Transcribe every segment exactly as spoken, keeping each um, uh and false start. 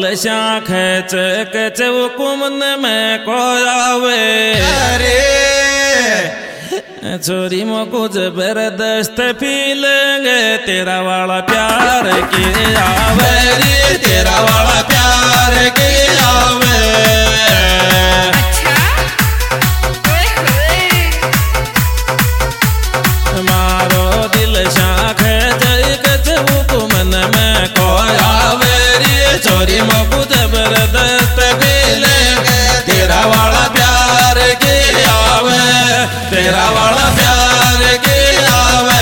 दिलशा खेच कच कुमन में को आवे अरे छोरी मोको जबरदस्त फीलिंग तेरा वाला प्यार के आवे रे तेरा वाला प्यार के आवे मारो दिल शाख जय मन में को आवे रे छोरी मोको जबरदस्त फीलिंग तेरा वाला प्यार के आवे तेरा वाला प्यार के आवे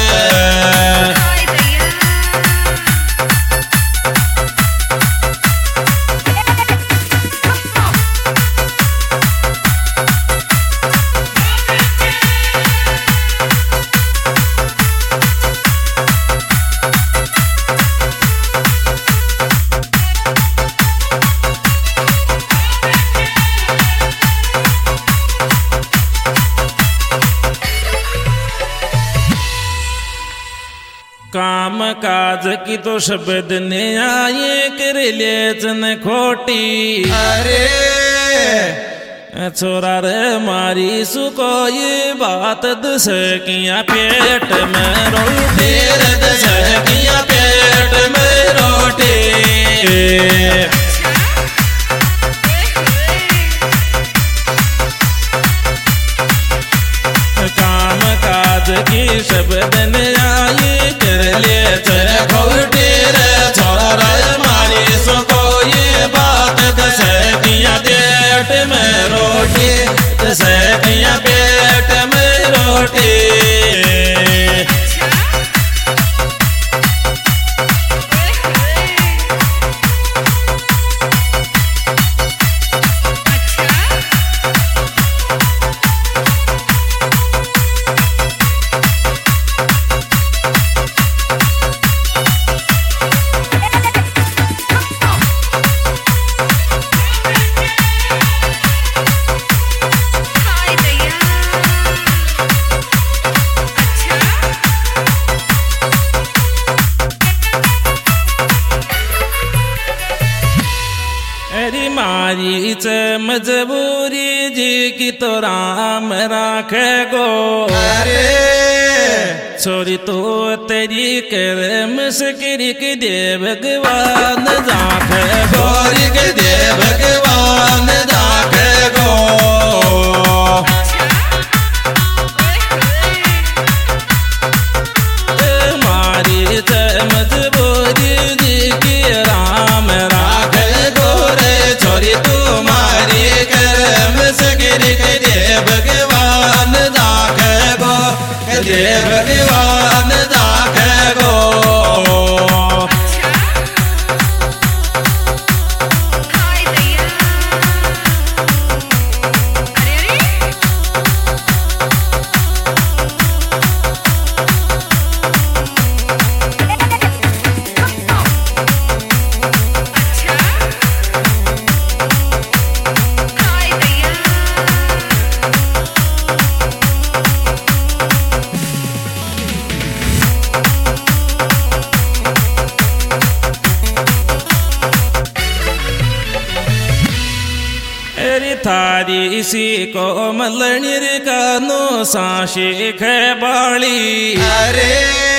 काम काज की तो शब्द ने आए कर ले जन खोटी अरे छोरा रे मारी सुको ये बात दस किया पेट में रोटी दस किया पेट में रोटी काम काज की शब्द ने आए कर ले खोटी रे छोरा रे मारी सुको ये बात दस किया पेट में रोटी दस किया पेट में रोटी मारी च मजबूरी जी की तो राम राखे गो अरे छोरी तो तेरी कर मुस्करी के दे भगवान जाखे गोरी के दे भगवान जाखे गो मारी च मजबूरी जी की राम राखे छोरी तुम्हारी करम सगिरी के दे भगवान जाखे गो दे भगवान जाखे गो थारी सी को मलनिर कानो साशे खे बाली अरे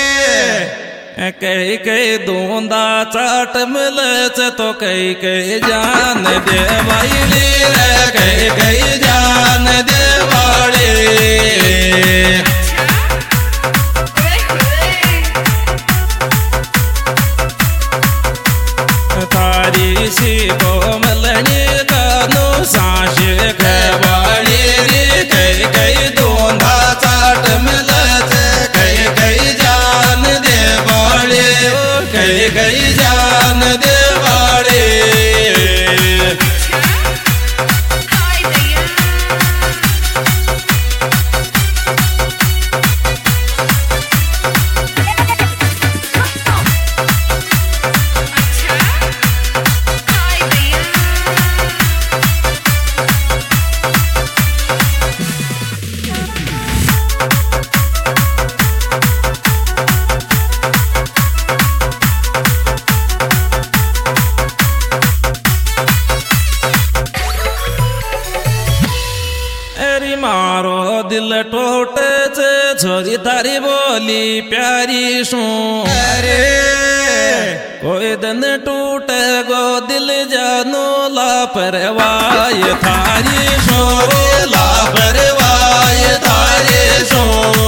कई कई दूंदा चाट मिलच तो कई कई जान दे वाली कई कई जान दे वाली थारी सी को मलनिर कानो साशे खे वाली रे कई कई दूंदा चाट मिलच कई कई जान दे वाली कई कई जान दे वाली दिल टूटे छे छोरी तारी बोली प्यारी शू अरे कोई दिन टूटे गो दिल जानो लापरवाह थारी शो लापरवाह थारी शो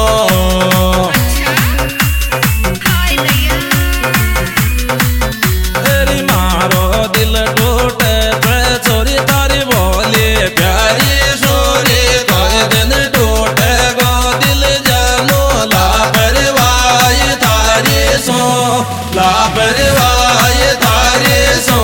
लापरवाह तारे सो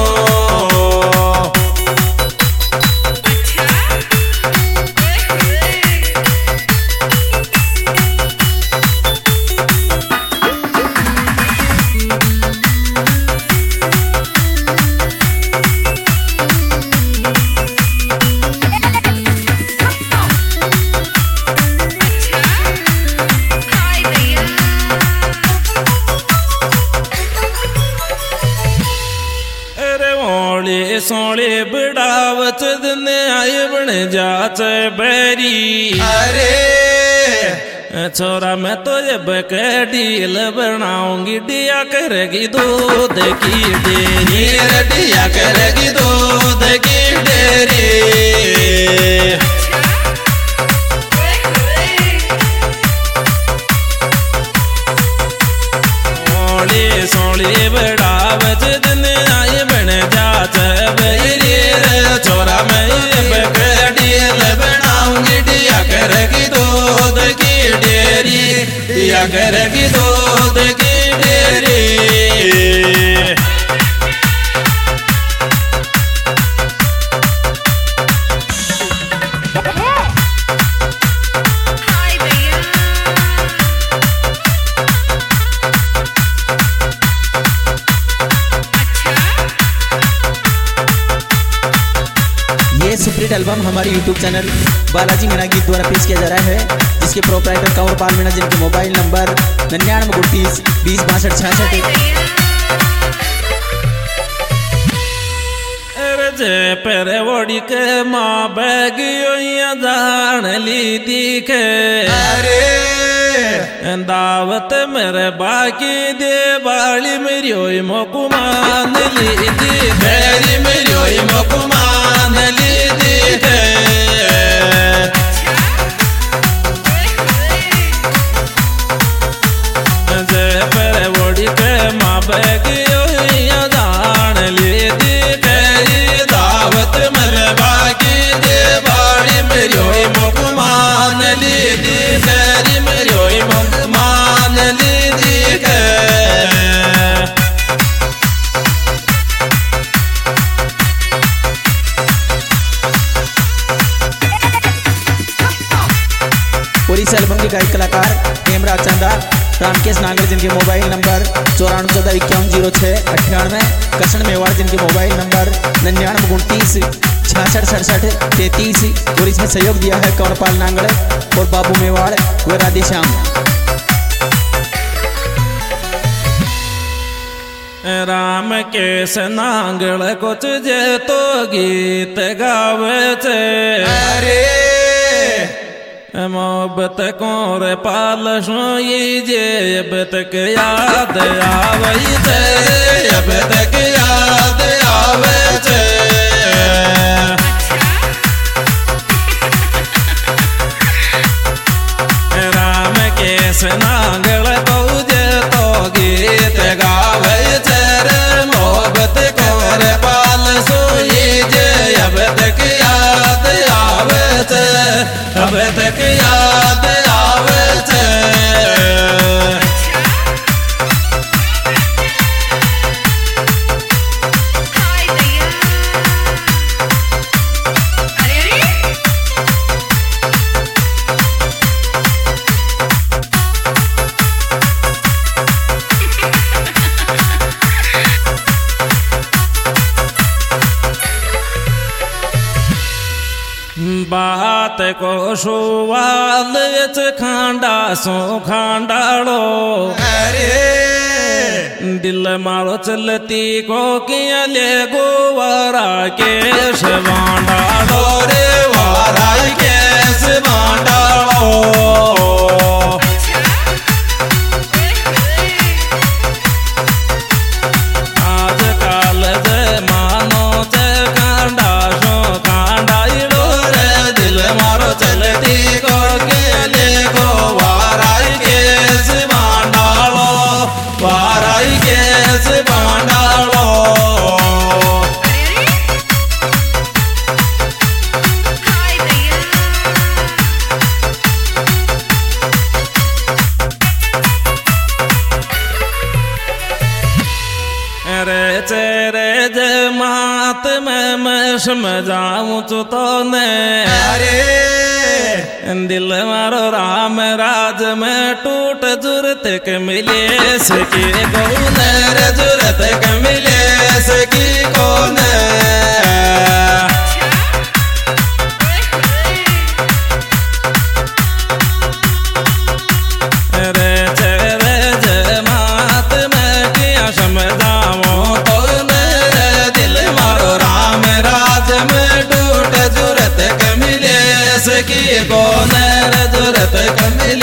सोले बिड़ावत दिन आए बन जाच बैरी अरे छोरा मैं तो जब के डील बनाऊंगी डिया करेगी दूध की डेरी डिया करेगी दूध की डेरी सोले सोले बिड़ावत दिन आए बन जाच छोरा मैं डील बनाऊंगी डिया करेगी दूध की डेरी डिया करेगी दूध की डेरी सुपरहिट एल्बम हमारे यूट्यूब चैनल बालाजी मीणा गीत द्वारा पेश किया जा रहा है, जिसके प्रोपराइटर कंवरपाल मीणा, जिनके मोबाइल नंबर निन्यानवे उनतीस बीस बासठ छियासठ। पेरे वोड़ी के माँ बैगियो जान ली दिखे अरे दावत मेरे बाकी दे बाली मेरी मोकुमान ली दी मेरी मेरी मोकुमान ली दी जे पेरे वोड़ी के माँ बैगियो जान ली दी दावत मेरे बाकी दे बाली मेरी मोकुमान ली दी मेरी मेरी मोकुमान ली दी और इस एल्बम के गायक कलाकार हेमराज चंदा, रामकेश नागर, जिनके मोबाइल नंबर चौरानवे चौदह इक्यावन जीरो छः अट्ठानवे, करण मेवाड़, जिनके मोबाइल नंबर निन्यानवे उनतीस छियासठ सड़सठ तैतीस। और इसमें सहयोग दिया है कंवरपाल नांगड़ और बाबू मेवाड़ व राधे श्याम। राम केश नांगड़ कुछ जे तो गीत गावे छे अरे मोहब्बत कोर पाल सोई जे अब तक याद आवे छे अब तक याद आवे छे राम केश नांगड़ तुझे तो गीत गावे छे मोहब्बत कोर पाल सोई जे अब तक याद आवे छे अब तक याद आवे छे बात को सुवाल खांडा सो खांडाड़ो अरे दिल मारो चलती को किया ले गोवारा केश बांडाड़ो रे वारा केश बांडाड़ो में मैं समझाऊं तो ने अरे दिल मारो राम राज में टूट जुरत के मिले सके कौन रे जुरत के मिले सकी कौन रे चेरे जमात में किया समझाऊं तो दिल मारो राम राज में टूट जुरत के मिले सकी कौन रे जुरत के मिले